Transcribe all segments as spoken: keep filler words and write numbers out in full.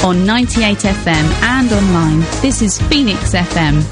on ninety-eight F M and online. This is Phoenix F M.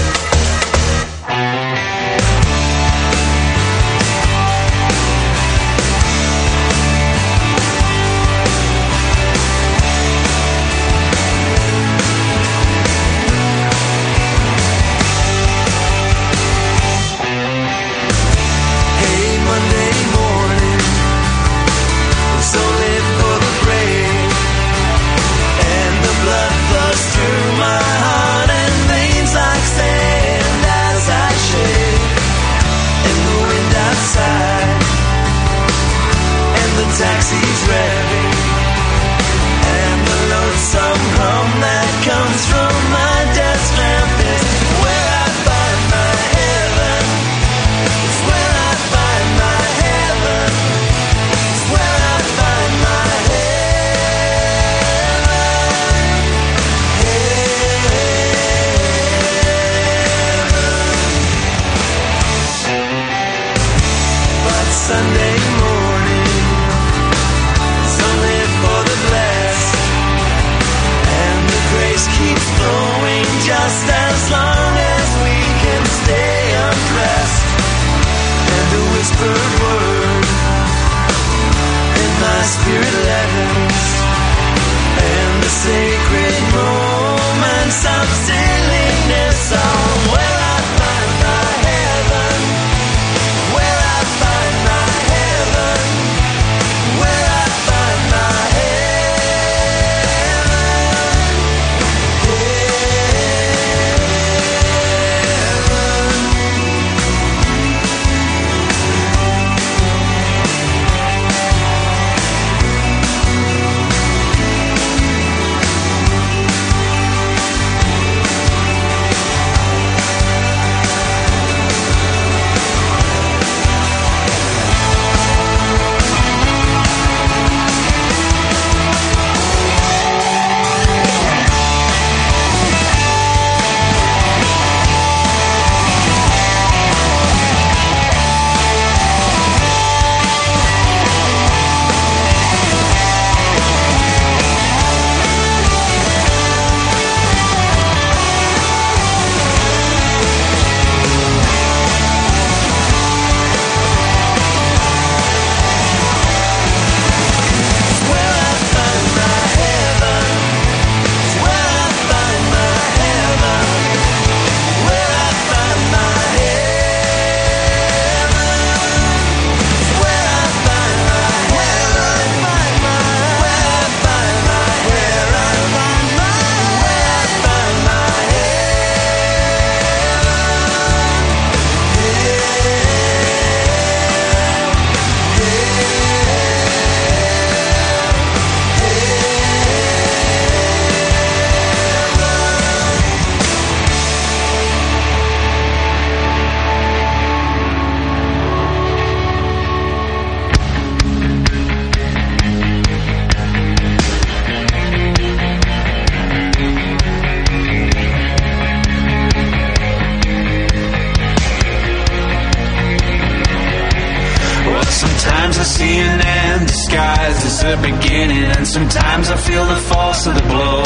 Sometimes I feel the force of the blow,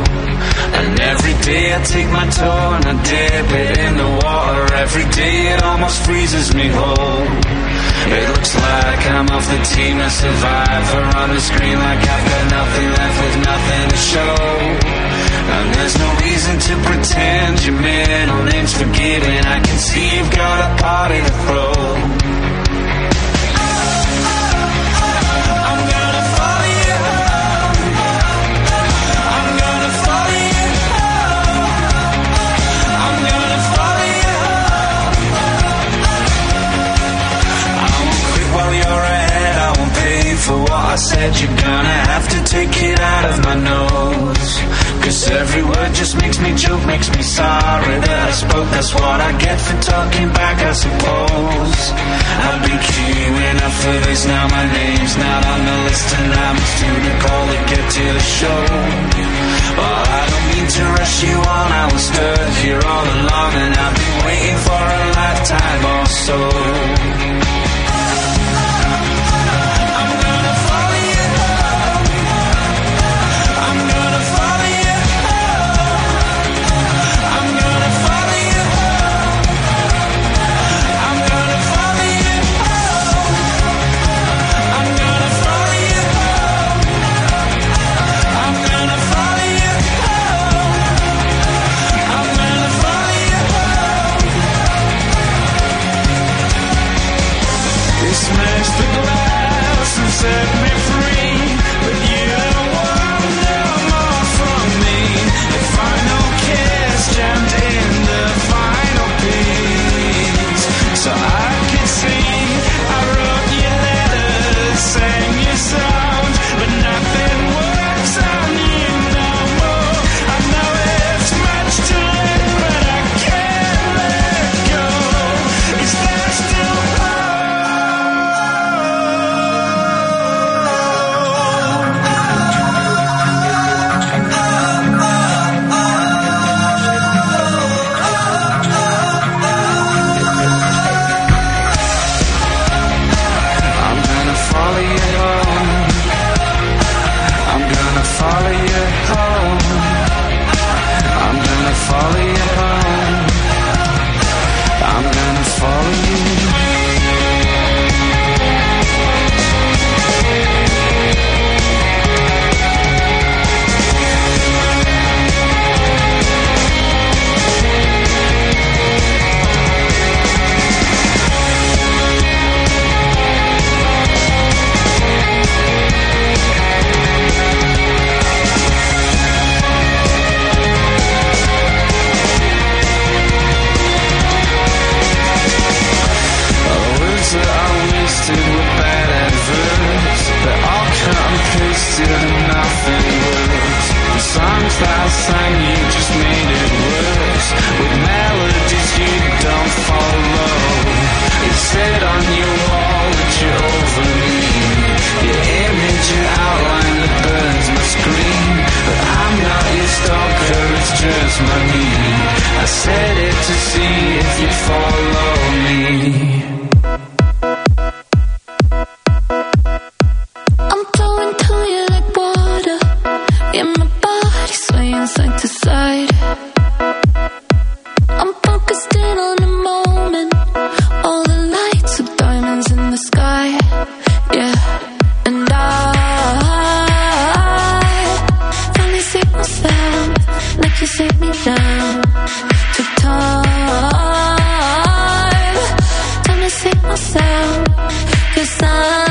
and every day I take my toe and I dip it in the water. Every day it almost freezes me whole. It looks like I'm off the team, a survivor on the screen, like I've got nothing left with nothing to show. And there's no reason to pretend your middle name's forgiven. I can see you've got a party to throw. I said you're gonna have to take it out of my nose, 'cause every word just makes me choke, makes me sorry that I spoke. That's what I get for talking back, I suppose. I've been queuing up for this, now my name's not on the list, and I'm just due to call to get to the show. Well, I don't mean to rush you on, I was stood here all along, and I've been waiting for a lifetime or so. I'm gonna follow you. I'm gonna follow money. I said it to see if you follow me. I'm flowing to you like water, in my body swaying side to side. I'm focused in on the moment, all the lights of diamonds in the sky, yeah. And I finally see myself, like you sit me down. Took time, time to see myself, 'cause I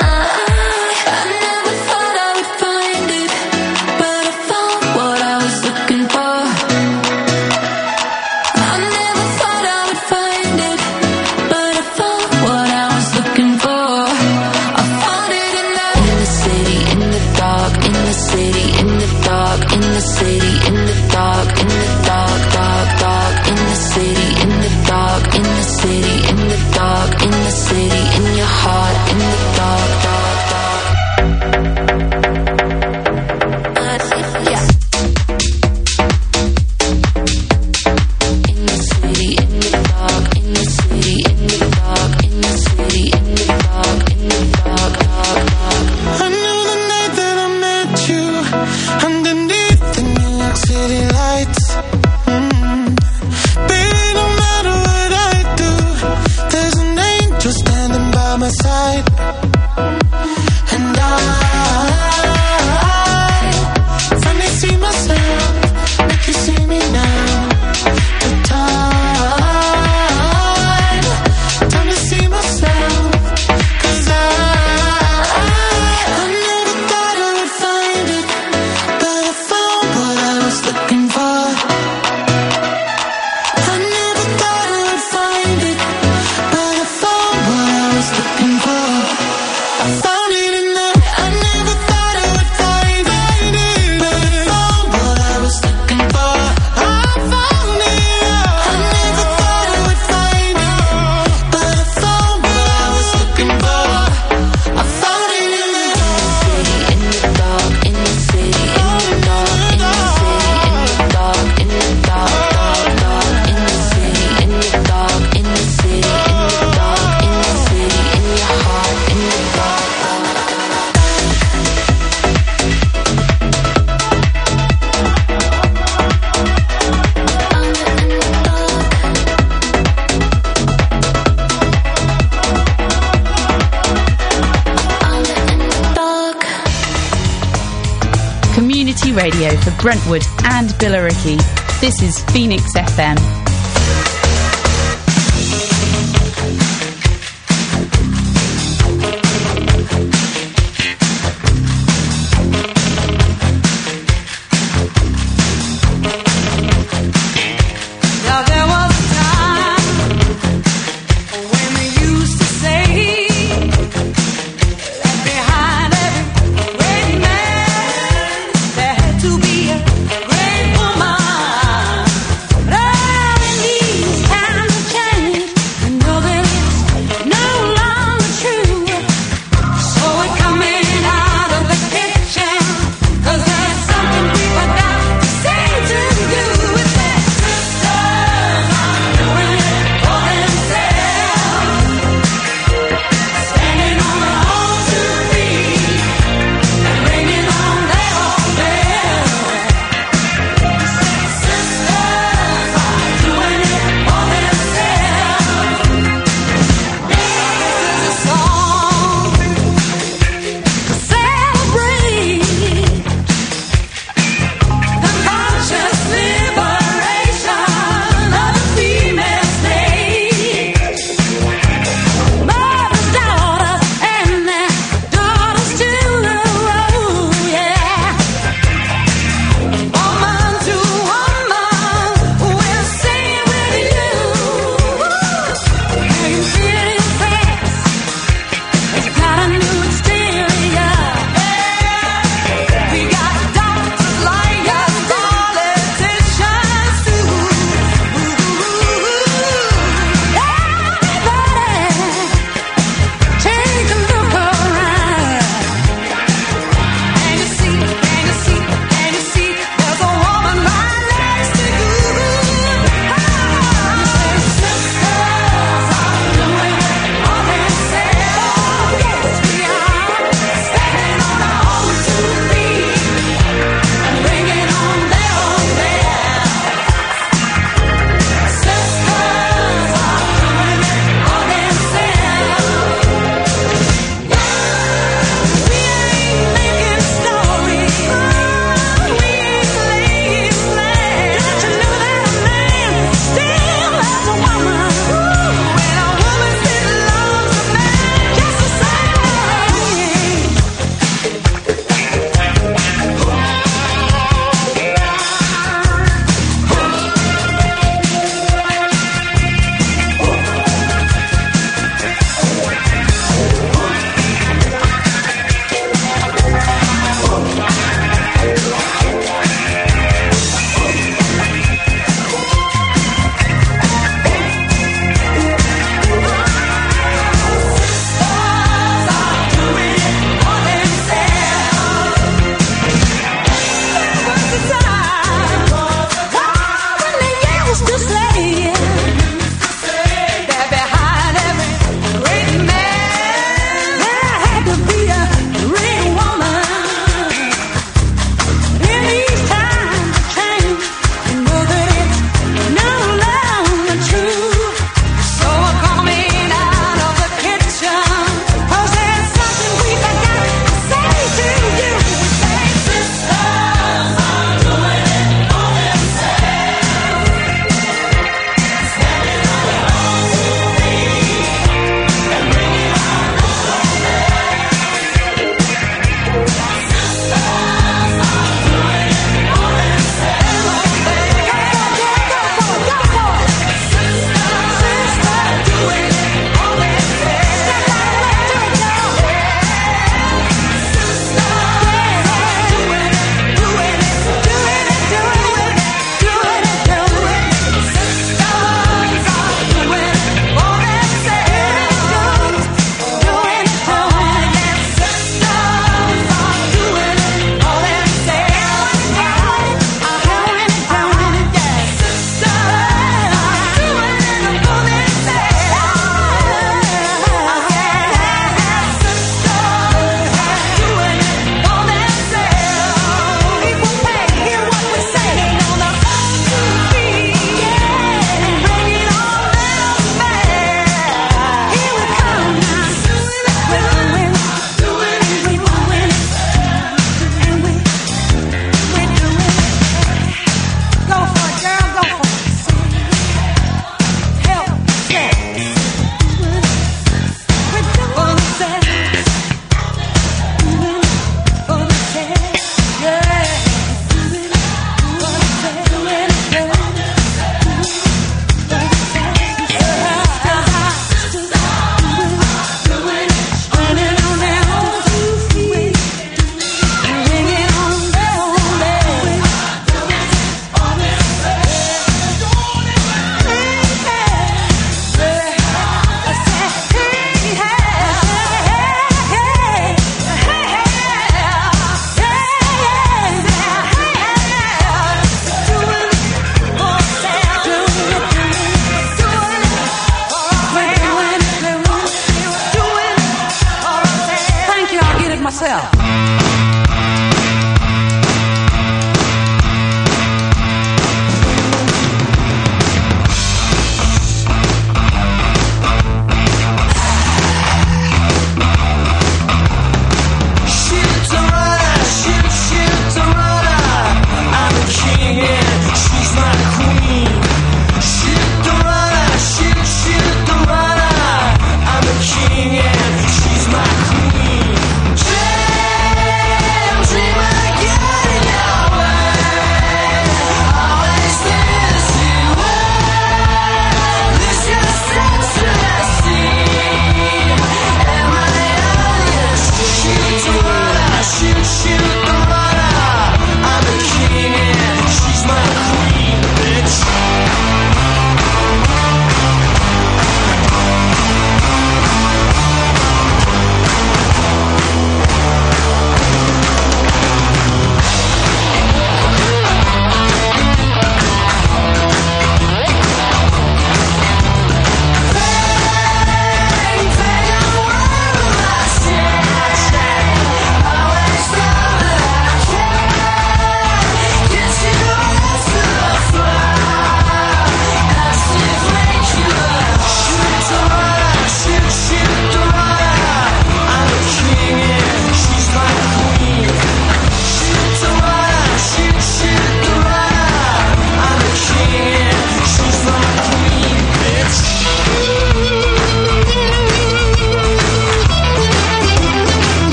Radio for Brentwood and Billericay. This is Phoenix F M.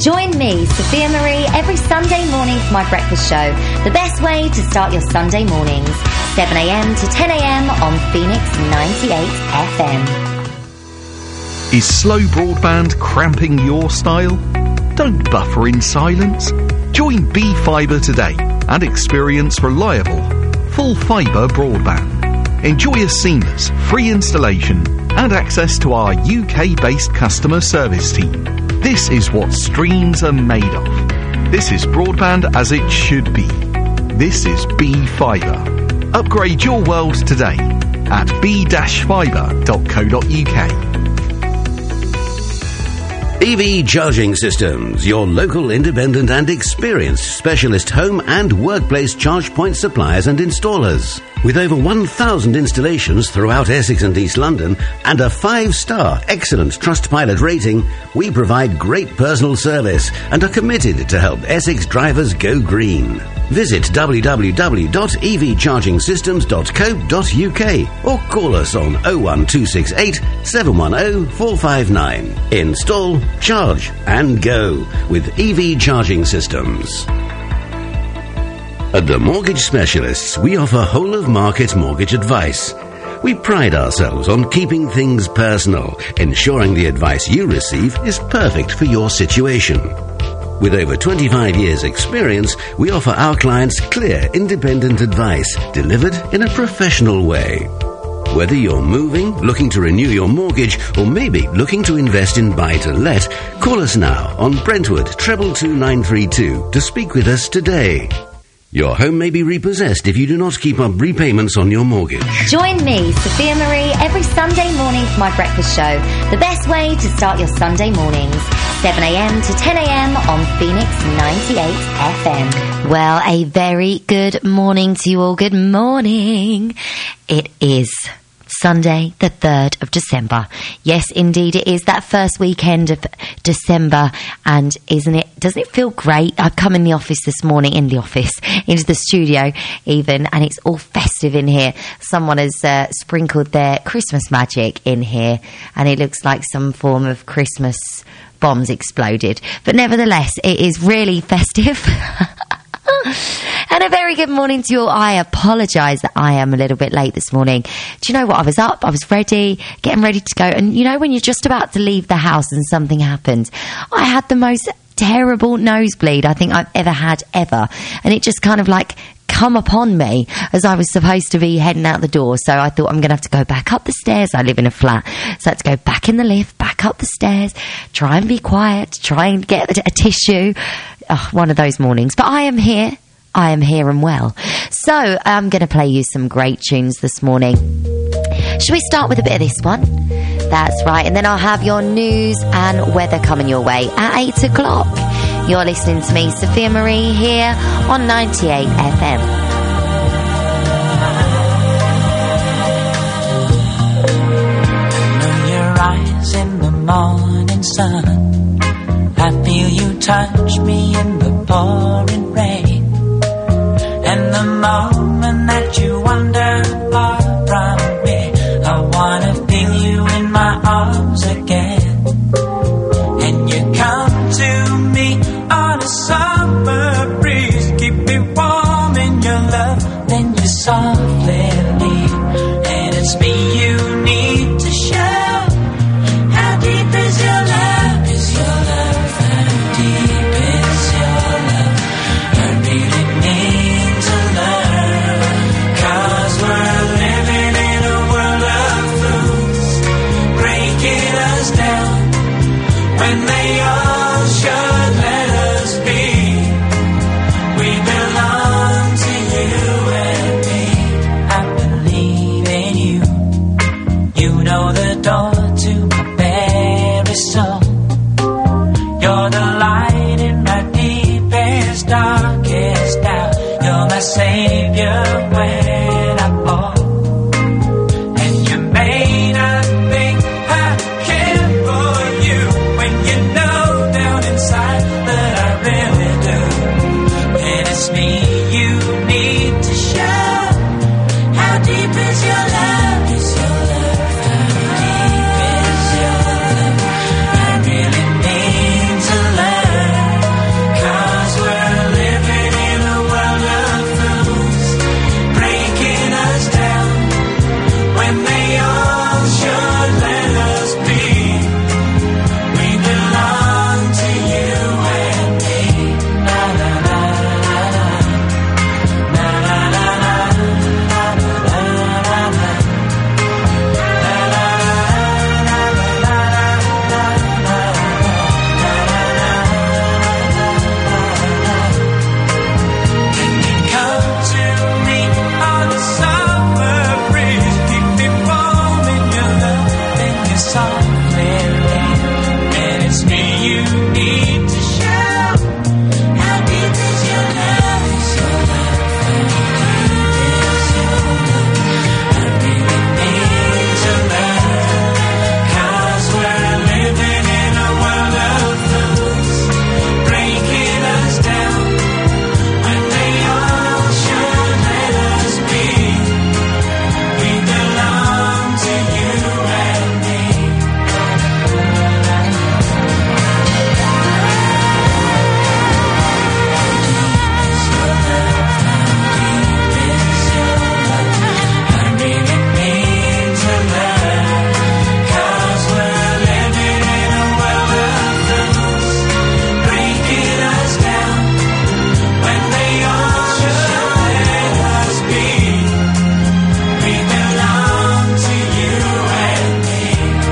Join me, Sophia Marie, every Sunday morning for my breakfast show. The best way to start your Sunday mornings. seven a.m. to ten a.m. on Phoenix ninety-eight F M. Is slow broadband cramping your style? Don't buffer in silence. Join B Fibre today and experience reliable, full fibre broadband. Enjoy a seamless, free installation and access to our U K-based customer service team. This is what streams are made of. This is broadband as it should be. This is B Fibre. Upgrade your world today at b dash fibre dot co dot u k. E V Charging Systems, your local independent and experienced specialist home and workplace charge point suppliers and installers. With over one thousand installations throughout Essex and East London and a five-star excellent Trustpilot rating, we provide great personal service and are committed to help Essex drivers go green. Visit w w w dot e v charging systems dot co dot u k or call us on oh one two six eight, seven one oh, four five nine. Install, charge and go with E V Charging Systems. At The Mortgage Specialists, we offer whole-of-market mortgage advice. We pride ourselves on keeping things personal, ensuring the advice you receive is perfect for your situation. With over twenty-five years' experience, we offer our clients clear, independent advice delivered in a professional way. Whether you're moving, looking to renew your mortgage, or maybe looking to invest in buy-to-let, call us now on Brentwood treble two nine three two to speak with us today. Your home may be repossessed if you do not keep up repayments on your mortgage. Join me, Sophia Marie, every Sunday morning for my breakfast show. The best way to start your Sunday mornings. seven a.m. to ten a.m. on Phoenix ninety-eight F M. Well, a very good morning to you all. Good morning. It is Sunday, the third of December. Yes, indeed, it is that first weekend of December. And isn't it, doesn't it feel great? I've come in the office this morning, in the office, into the studio even, and it's all festive in here. Someone has uh, sprinkled their Christmas magic in here, and it looks like some form of Christmas bombs exploded. But nevertheless, it is really festive. And a very good morning to you all. I apologise that I am a little bit late this morning. Do you know what? I was up, I was ready, getting ready to go. And you know when you're just about to leave the house and something happened? I had the most terrible nosebleed I think I've ever had, ever. And it just kind of like come upon me as I was supposed to be heading out the door. So I thought I'm going to have to go back up the stairs. I live in a flat. So I had to go back in the lift, back up the stairs, try and be quiet, try and get a, a tissue. Oh, one of those mornings. But I am here. I am here and well. So I'm going to play you some great tunes this morning. Should we start with a bit of this one? That's right. And then I'll have your news and weather coming your way at eight o'clock. You're listening to me, Sophia Marie, here on ninety-eight F M. I know your eyes in the morning sun. I feel you touch me in the pouring rain. And the moment that you wander far from me, I wanna feel you in my arms again. And you come to me on a summer breeze, keep me warm in your love, then you softly leave. And it's me you need to show. How deep is your love? Is your love? How deep is your love? I really need to learn, 'cause we're living in a world of fools, breaking us down when they all should let us be. We belong to you and me. I believe in you. You know the door to my very soul. You're the light in my deepest, darkest doubt. You're my savior when I fall. And you may not think I care for you when you know down inside that I really do. And it's me you need to show. How deep is your love? Is your love? How deep is your love? I softly ring, and it's me you need to show. How deep is your love? Is your love? How deep is your love? I really need your love, 'cause we're living in a world of fools, breaking us down when they all should let us be. We belong to you and me. Is your love? How deep is your love? I really need your love, 'cause we're living in a world of fools, breaking us down when they all should let us be. We belong to you and me.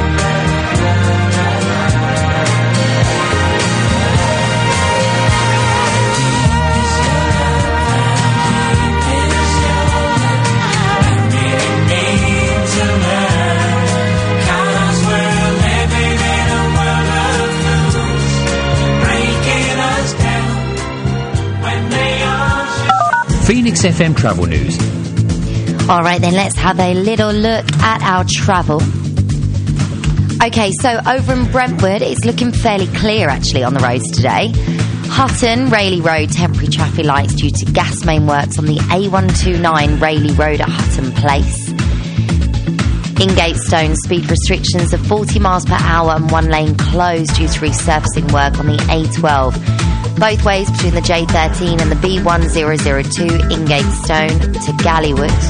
Is your love? How deep is your love? I really need your love, 'cause we're living in a world of fools, breaking us down when they all should. Phoenix F M Travel News. All right, then let's have a little look at our travel. Okay, so over in Brentwood, it's looking fairly clear actually on the roads today. Hutton, Rayleigh Road, temporary traffic lights due to gas main works on the A one twenty-nine Rayleigh Road at Hutton Place. In Gatestone, speed restrictions of forty miles per hour and one lane closed due to resurfacing work on the A twelve. Both ways between the J thirteen and the B one thousand two in Gatestone to Gallywood.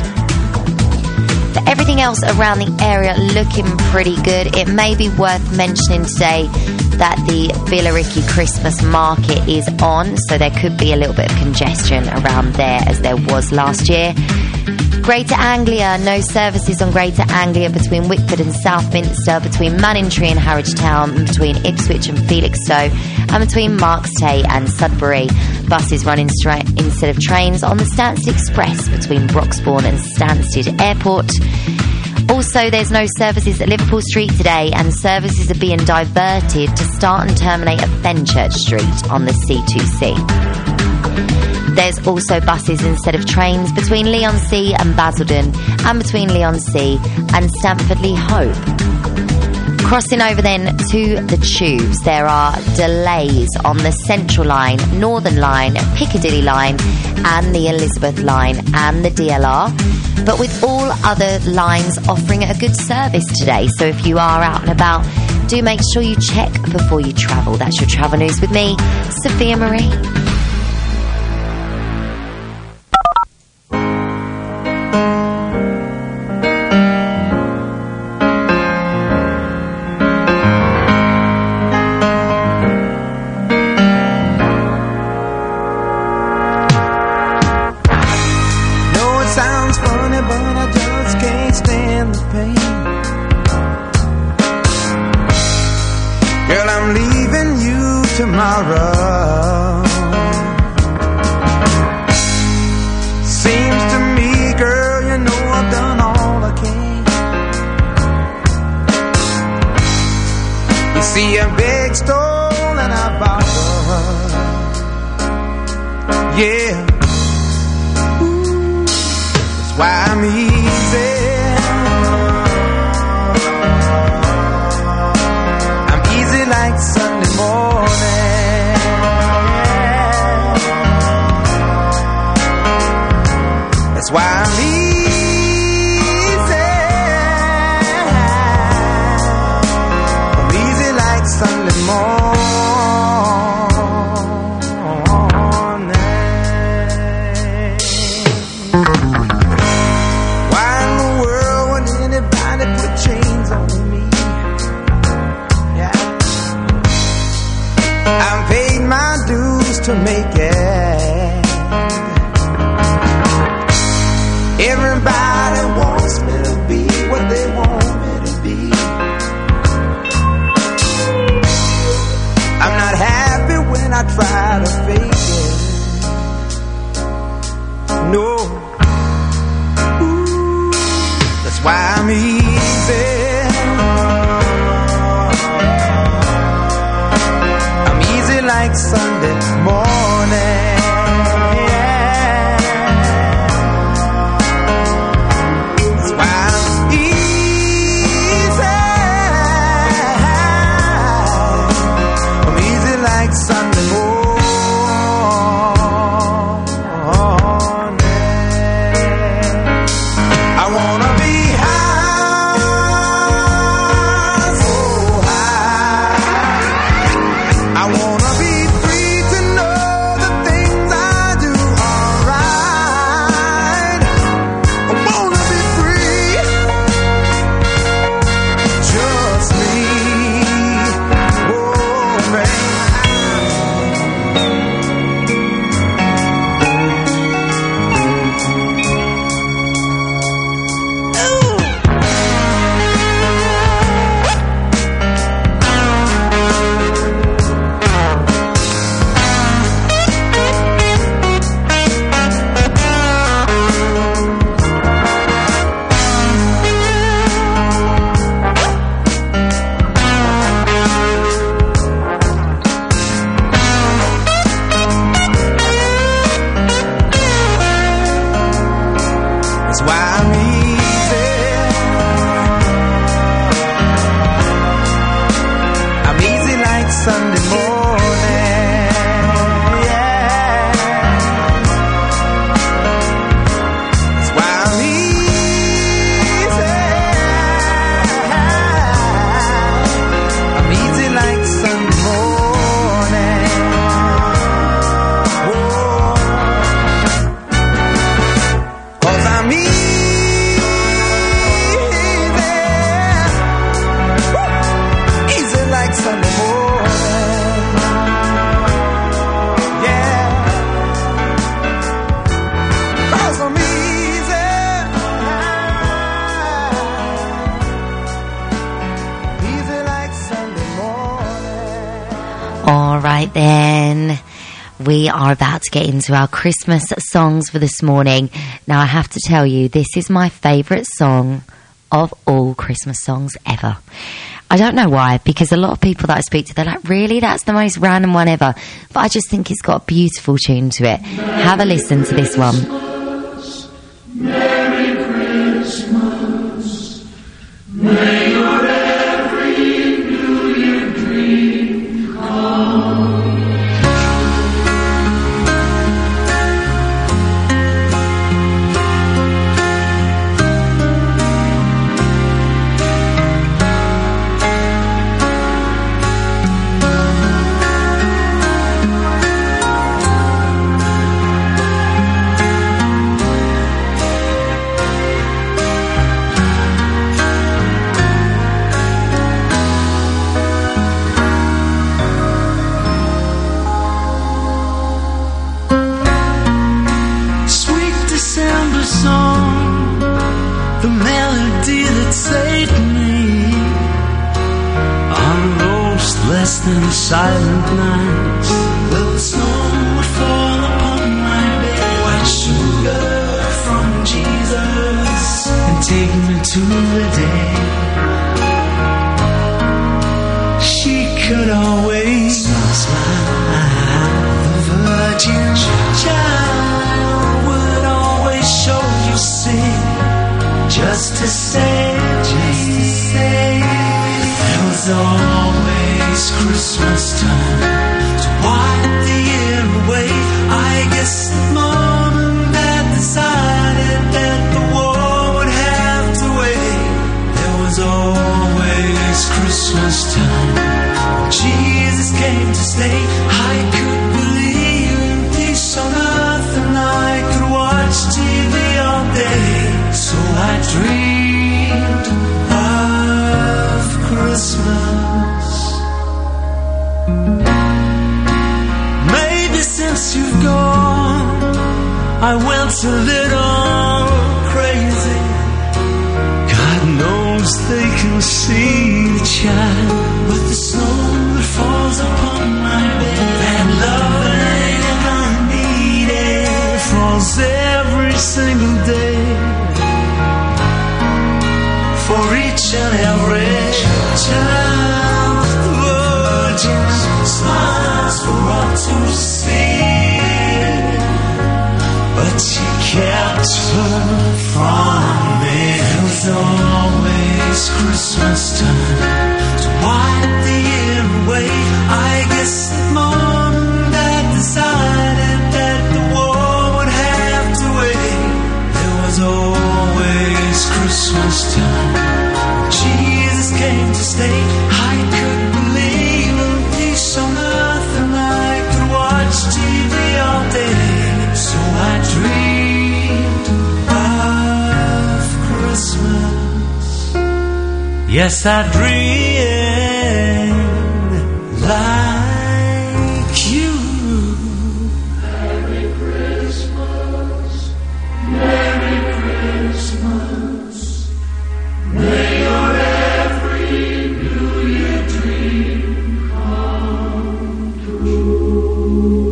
For everything else around the area looking pretty good, it may be worth mentioning today that the Billericay Christmas market is on, so there could be a little bit of congestion around there as there was last year. Greater Anglia, no services on Greater Anglia between Wickford and Southminster, between Manningtree and Harwich Town, and between Ipswich and Felixstowe, and between Markstay and Sudbury. Buses run instra- instead of trains on the Stansted Express between Broxbourne and Stansted Airport. Also, there's no services at Liverpool Street today, and services are being diverted to start and terminate at Fenchurch Street on the C two C. There's also buses instead of trains between Leigh-on-Sea and Basildon, and between Leigh-on-Sea and Stamford-le-Hope. Crossing over then to the tubes, there are delays on the Central Line, Northern Line, Piccadilly Line and the Elizabeth Line and the D L R, but with all other lines offering a good service today. So if you are out and about, do make sure you check before you travel. That's your travel news with me, Sophia Marie. Why I'm easy. Sunday morning. Yeah, that's why I'm easy. I'm easy like Sunday morning. Whoa. 'Cause I'm easy. Sunday morning, yeah, 'cause I'm easy, easy like Sunday morning. All right then. We are about to get into our Christmas songs for this morning. Now I have to tell you, this is my favourite song of all Christmas songs ever. I don't know why, because a lot of people that I speak to, they're like, really? That's the most random one ever. But I just think it's got a beautiful tune to it. Have a listen to this one. Merry Christmas. May your every New Year dream come. In the silent nights, the snow would fall upon my bed. White sugar from Jesus, and take me to the day she could always smile. The virgin child would always show you sin, just to say, just to say, there was always Christmas time to wipe the year away. I guess the mom and dad decided that the war would have to wait. There was always Christmas time. Jesus came to stay. I could believe in peace on earth, and I could watch T V all day. So I dreamed of Christmas. Maybe since you've gone, I went a little crazy. God knows they can see the child, but the snow that falls upon my bed, that loving I needed, falls every single day. For each and every child, the Virgin smiles for all to see, but she kept her from me. It was always Christmas time to wipe the year away. I guess that mom and dad decided that the war would have to wait. There was always Christmas time. Jesus came to stay. I could believe in peace on earth, and I could watch T V all day. So I dreamed of Christmas. Yes, I dreamed like you. Merry Christmas, Merry Christmas. May your every New Year dream come true.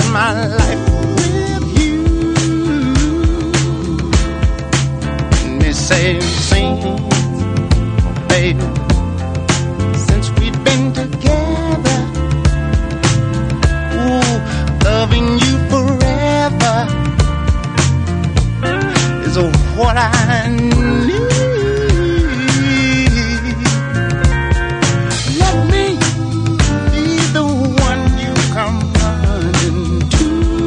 my life with you. And they say, sing, baby, since we've been together, ooh, loving you forever is what I need. Let me be the one you come running to.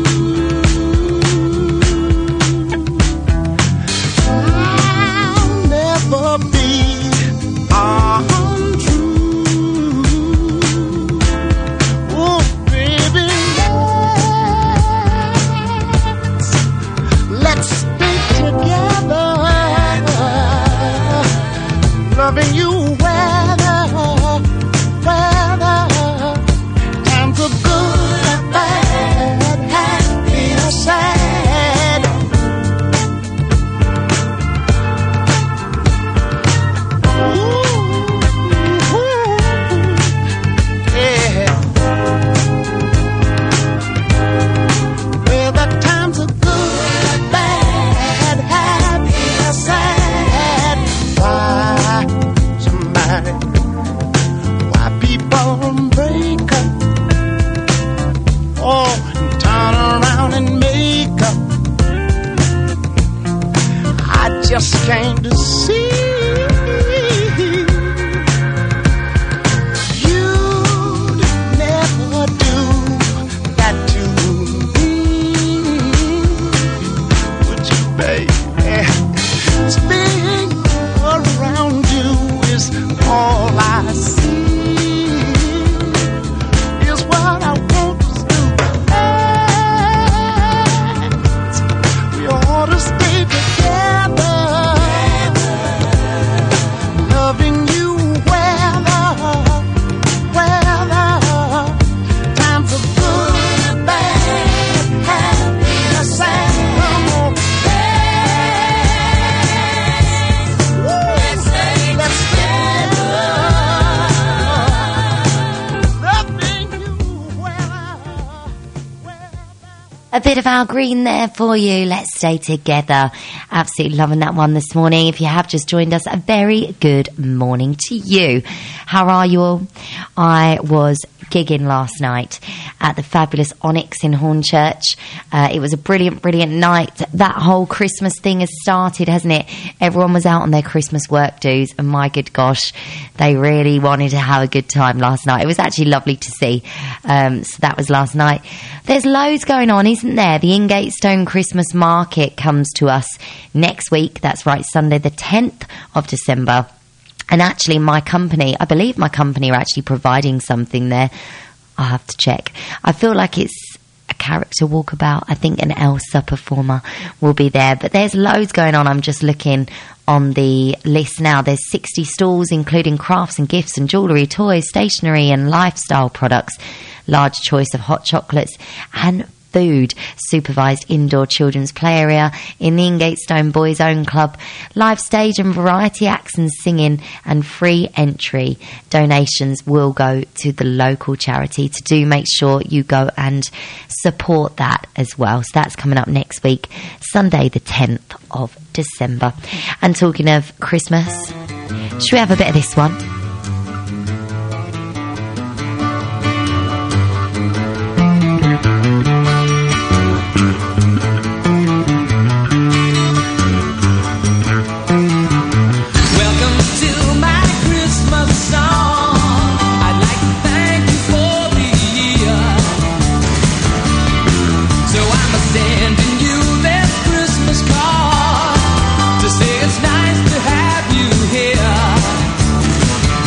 I'll never be untrue. Oh, baby, let's, let's stay together, loving you weather, weather, times are good or bad, happy or sad. Ooh, yeah. Well, the times are good, bad, happy or sad. Why somebody, why people break up, oh, and turn around and make up? I just came to see you'd never do that to me, would you, baby? Being around you is all I see, is what I want to do. We ought to stay together, loving you weather, weather, times are good, bad, happy or sad. Come on, let's stay together, loving you weather, weather. A bit of Al Green there for you. Let's stay together. Absolutely loving that one this morning. If you have just joined us, a very good morning to you. How are you all? I was gigging last night at the fabulous Onyx in Hornchurch. Uh, it was a brilliant, brilliant night. That whole Christmas thing has started, hasn't it? Everyone was out on their Christmas work dues, and my good gosh, they really wanted to have a good time last night. It was actually lovely to see. Um, so that was last night. There's loads going on, isn't there? The Ingatestone Christmas Market comes to us next week. That's right, Sunday the tenth of December. And actually, my company, I believe my company are actually providing something there. I'll have to check. I feel like it's a character walkabout. I think an Elsa performer will be there. But there's loads going on. I'm just looking on the list now. There's sixty stalls, including crafts and gifts and jewellery, toys, stationery and lifestyle products. Large choice of hot chocolates and food, supervised indoor children's play area in the Ingatestone Boys Own Club, live stage and variety acts and singing, and free entry. Donations will go to the local charity. To do, make sure you go and support that as well. So that's coming up next week, Sunday the tenth of December. And talking of Christmas, should we have a bit of this one? It's nice to have you here.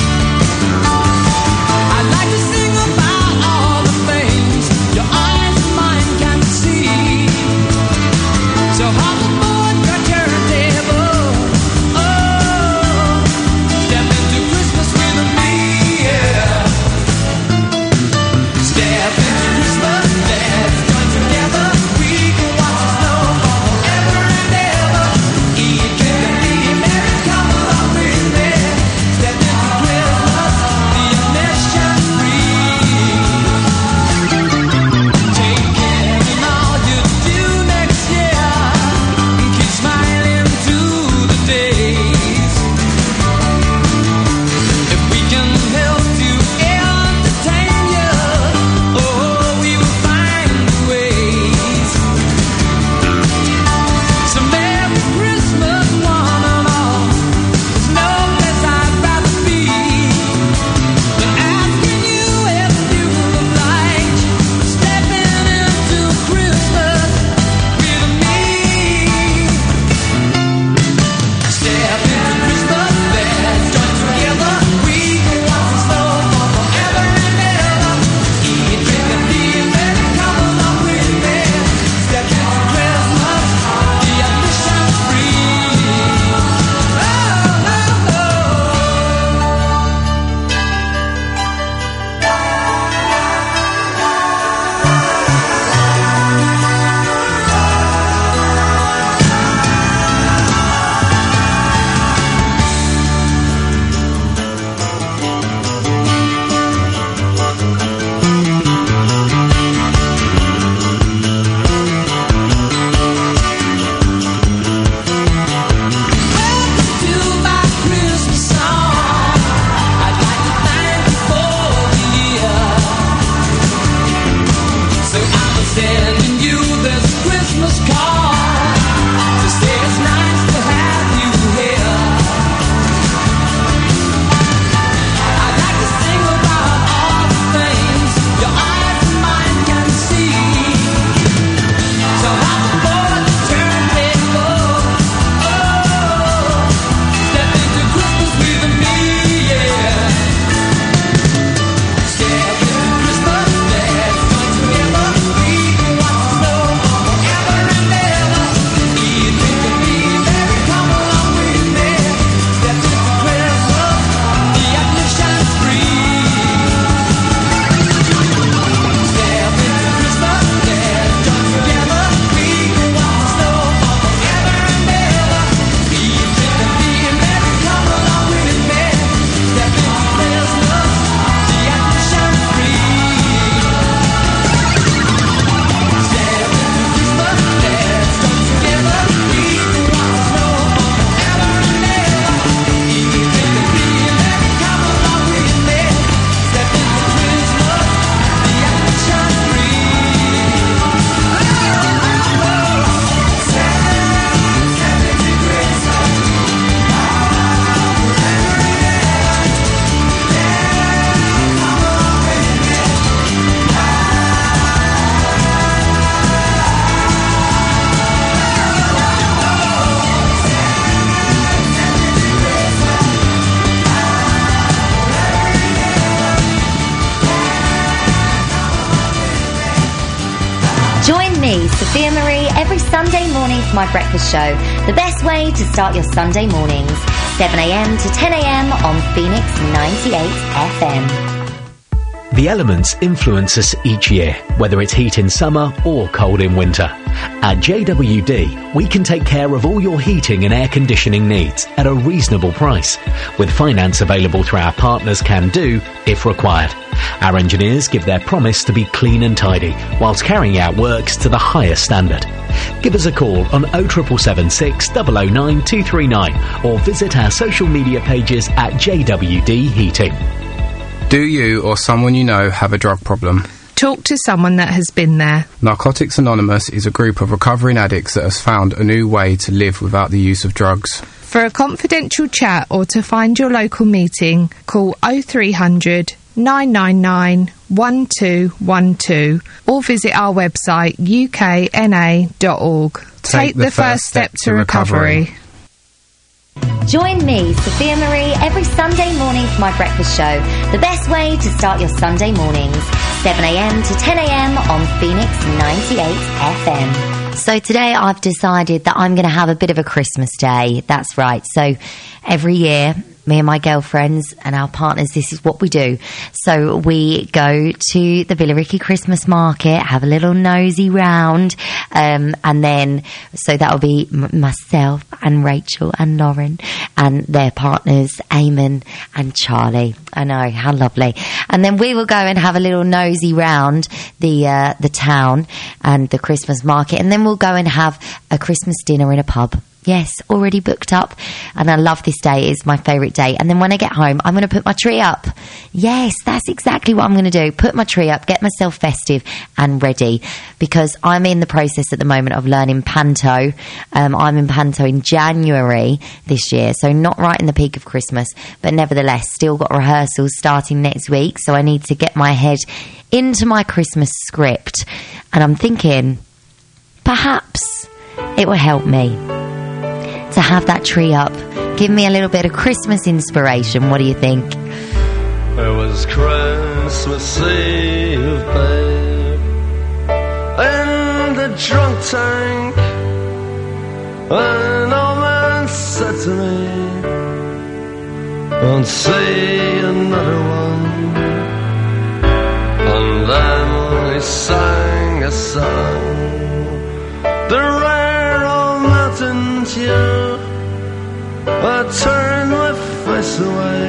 me, Sophia Marie, every Sunday morning for my breakfast show. The best way to start your Sunday mornings. seven a.m. to ten a.m. on Phoenix ninety-eight F M. The elements influence us each year, whether it's heat in summer or cold in winter. At J W D, we can take care of all your heating and air conditioning needs at a reasonable price, with finance available through our partners Can Do if required. Our engineers give their promise to be clean and tidy, whilst carrying out works to the highest standard. Give us a call on oh seven seven six, oh oh nine, two three nine or visit our social media pages at J W D Heating. Do you or someone you know have a drug problem? Talk to someone that has been there. Narcotics Anonymous is a group of recovering addicts that has found a new way to live without the use of drugs. For a confidential chat or to find your local meeting, call oh three hundred, nine nine nine, one two one two or visit our website u k n a dot org. Take, Take the, the first step, step to recovery. recovery. Join me, Sophia Marie, every Sunday morning for my breakfast show. The best way to start your Sunday mornings. seven a.m. to ten a.m. on Phoenix ninety-eight F M. So today I've decided that I'm going to have a bit of a Christmas day. That's right. So every year, me and my girlfriends and our partners, this is what we do. So we go to the Billericay Christmas market, have a little nosy round, um, and then, so that'll be m- myself and Rachel and Lauren and their partners, Eamon and Charlie. I know, how lovely. And then we will go and have a little nosy round the, uh, the town and the Christmas market, and then we'll go and have a Christmas dinner in a pub. Yes, already booked up. And I love this day. It's my favourite day. And then when I get home, I'm going to put my tree up. Yes, that's exactly what I'm going to do. Put my tree up, get myself festive and ready. Because I'm in the process at the moment of learning panto. Um, I'm in panto in January this year. So not right in the peak of Christmas. But nevertheless, still got rehearsals starting next week. So I need to get my head into my Christmas script. And I'm thinking, perhaps it will help me to have that tree up. Give me a little bit of Christmas inspiration. What do you think? It was Christmas Eve, babe, in the drunk tank. An old man said to me, won't see another one. And then he sang a song, the rare old mountain tune. I turned my face away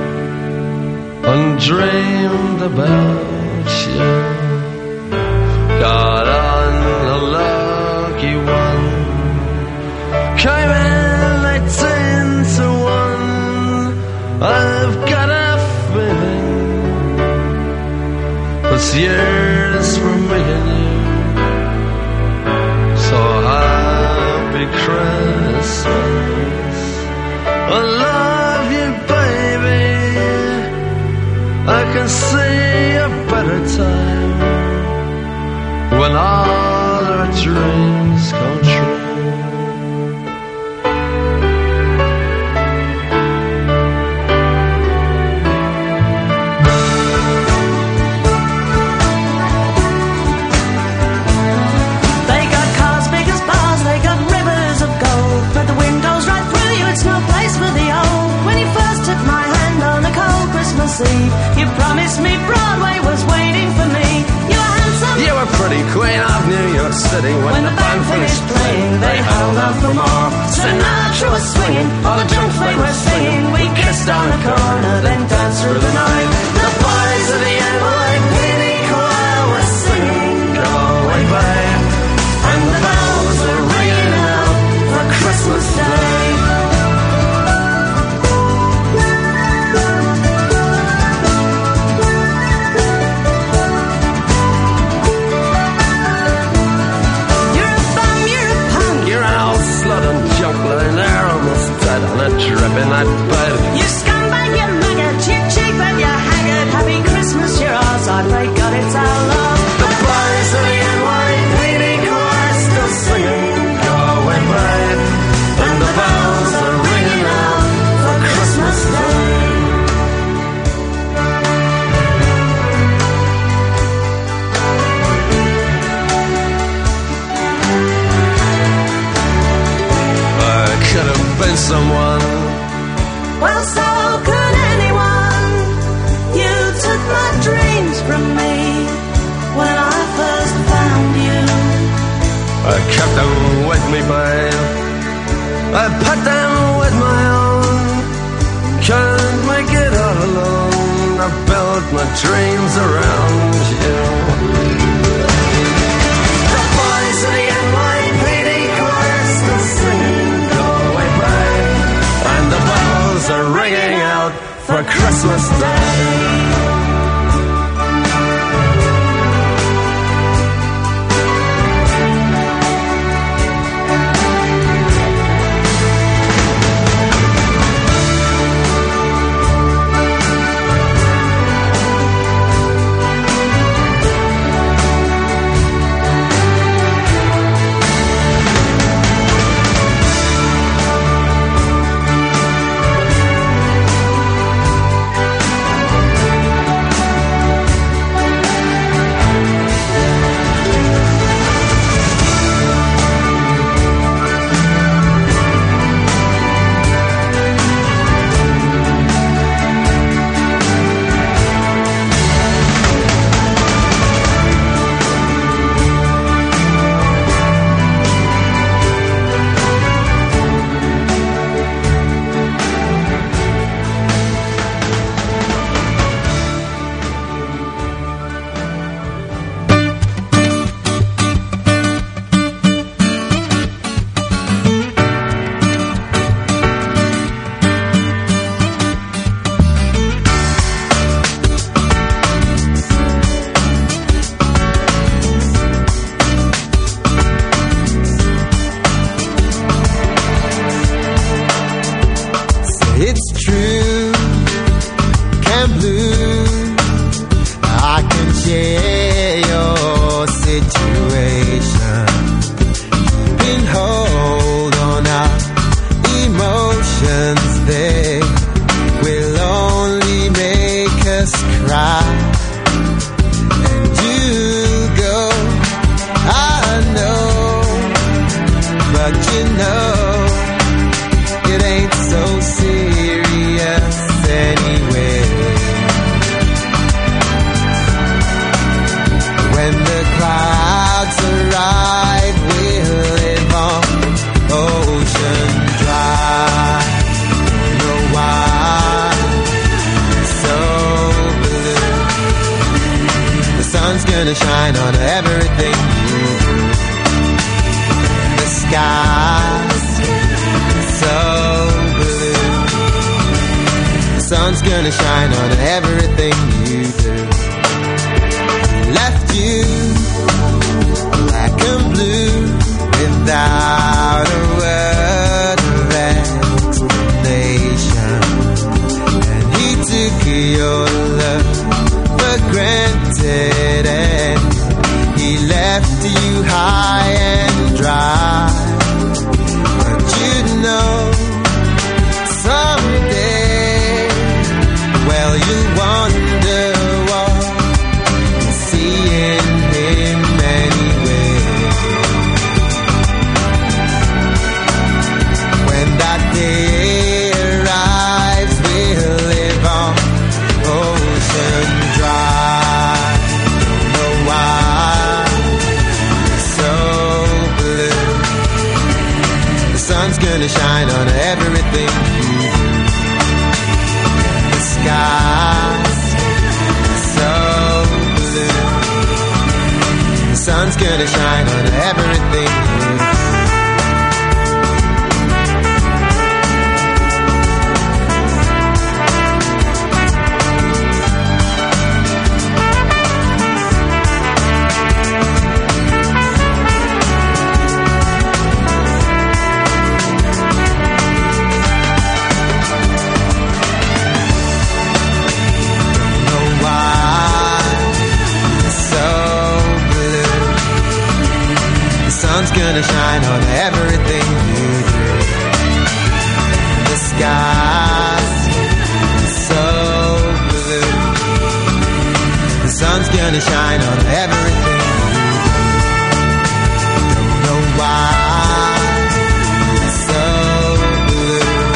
and dreamed about you. Got on a lucky one, came in eighteen to one. I've got a feeling this year's for me and you. So happy Christmas, I love you, baby. I can see a better time when all our dreams come true. They got cars big as bars, they got rivers of gold, but the windows right through you, it's no place for the old. When you first took my hand on a cold Christmas Eve, you promised me Broadway was waiting for me. You were handsome, you were pretty queen of New York City. When, when the band finished playing, they held out for more. Sinatra was swinging, all the drunks they were singing. We kissed on the corner, then danced through the night. The boys of the N Y P D choir were singing, go away, babe, and the bells were ringing out for Christmas Day. On a trip in that bed. You scumbag, you maggot, cheap, cheap, and you haggard. someone. Well, so could anyone. You took my dreams from me when I first found you. I kept them with me, babe. I put them with my own. Can't make it all alone. I built my dreams around you. The boys of the N Y P D chorus are singing Galway Bride, and the bells are ringing out for Christmas Day. Gonna shine on everything you do. The sky's so blue. The sun's gonna shine on everything you do. Don't know why it's so blue.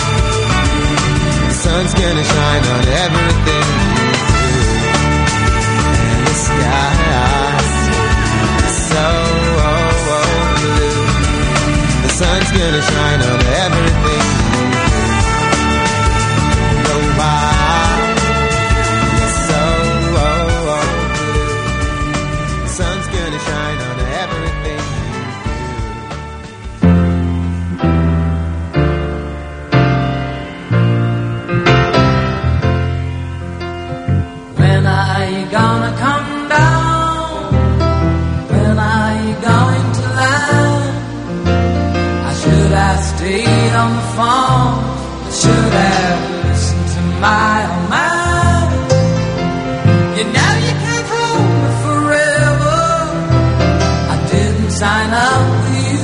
gonna shine on everything you do. Go by. Yes, so oh, oh, the sun's gonna shine on everything you do. When are you gonna come down? When are you going to land? I should have stayed on the phone. I should have listened to my old man. You know you can't hold me forever. I didn't sign up with you.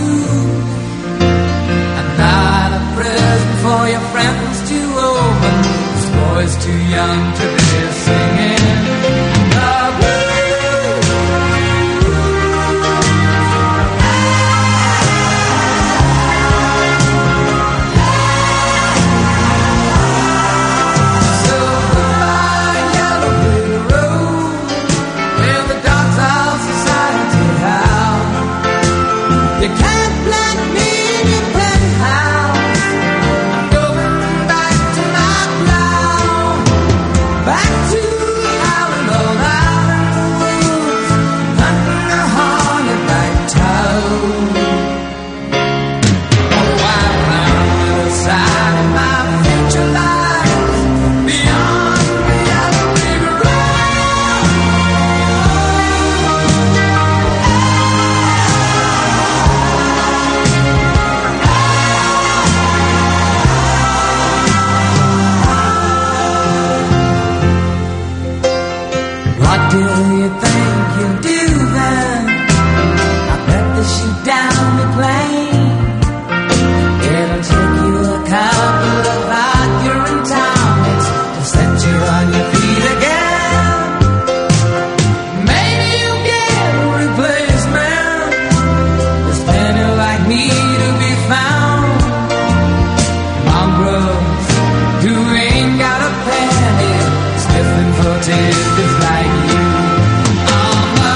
I'm not a present for your friends to open. This boy's too young to be singing the blues. You can't plant me in your penthouse. I'm going back to my ground, back to howling all out in the woods, hunting a hornet-like toad. Oh, I found the other side of my future life, beyond the other big road. What do you think you'll do then? I bet they shoot down the plane. It'll take you a couple of hours you're in town. It's to set you on your feet again. Maybe you'll get a replacement. There's plenty like me to be found. Mongrels who ain't got a penny, sniffing for tidbits like you. On the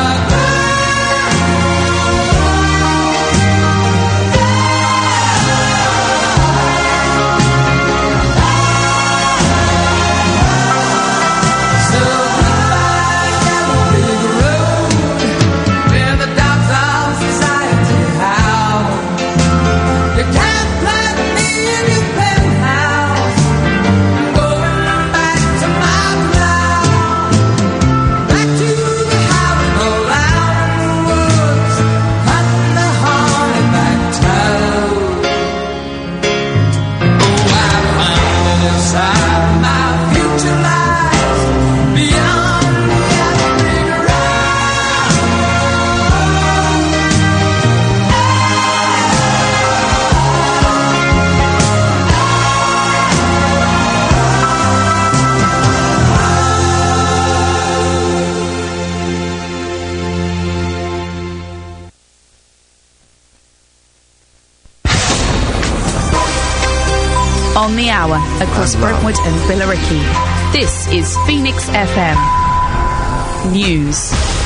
So goodbye, yellow brick road, where the dogs of society howl. You can't plant me in your penthouse. I'm going back to my ground, back to the howling all out in the woods, hunting the hornet-back toad. Oh, I found an inside of my future lies, beyond the other big On the hour, across Brentwood and Billericay. This is Phoenix F M News.